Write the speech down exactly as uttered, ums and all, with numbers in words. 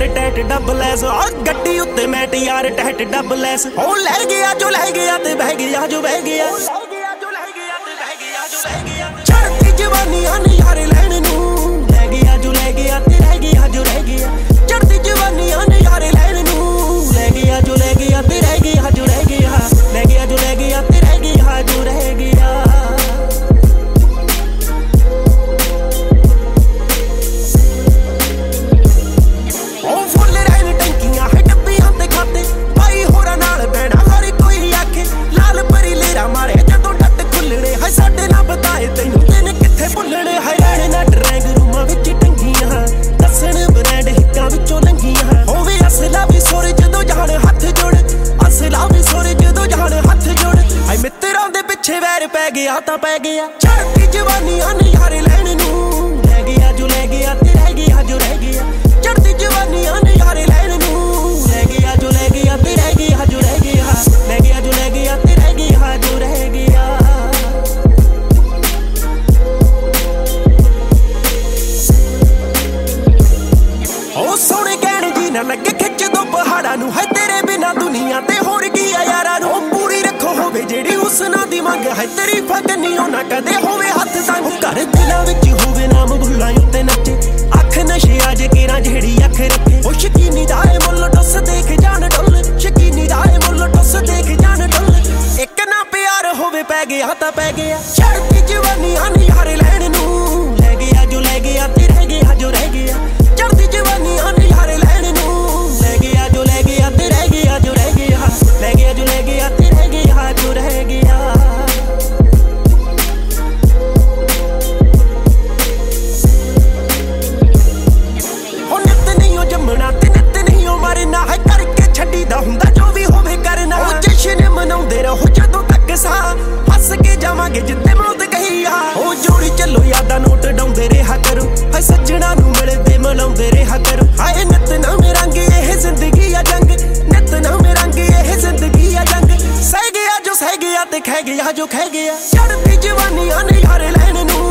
यार टैट डबलैस गड्डी उत्ते मैट यार टैट डबलैस ओ लै गया जो लै गया ते बह गया जो बह गया चढ़ती जवानियां ने यार लैण नूं लै गया जो लै गया ते रह गया जो रह गया चढ़ती जवानियां ने यार लैण नूं लै गया जो लै गया ते रह गया जो रह गया लै गया जो लै गया ते रह गया जो रह गया पै गया तां पै गया चढ़ती जवानियां ने यार लैण नूं लै गया जो लै गया ते रह गया जो रह गया चढ़ती जवानियां ने यार लैण नूं लै गया जो लै गया ते रह गया जो रह गया लै गया जो लै गया ते रह गया जो रह गया ओ सोहणे कहण जी ना लगे खिच दो पहाड़ां नूं है तेरे बिना दुनिया ते होर की आ यारां नूं पूरी रखो होवे जेड़ी हुस्ना दी मंग है तेरी फगनी ना कदे होवे हथ संग घर दिलां विच होवे नाम भुल्लां उत्ते नचे अख नशे अज केरा जेड़ी अख रखे ओ शकीनी दा ए मुੱਲ टुस देख जान डुल शकीनी दा ए मुੱਲ टुस देख जान डुल एक ना प्यार होवे पै गया तां पै गया चढ़ती जवानियां ने यार लैण नूं लै गया जो लै गया ते रह गया जो रह गया चढ़ती जवानियां ने यार लैण नूं लै गया जो लै गया ते रह गया जो रह गया लै गया जो लै गया ते रह गया जो रह गया जावांगे जिते मौत कही आ ओ जोड़ी चलो यादा नोट डाउंदे रहा करो हाय सज्जणा नूं मिलदे मिलाउंदे रहा करो हाय नित नवें रंग एह जिंदगी आ जंग नित नवें रंग एह जिंदगी आ जंग सह गया जो सह गया ते खह गया जो खह गया चढ़ती जवानियां ने यार लैण नूं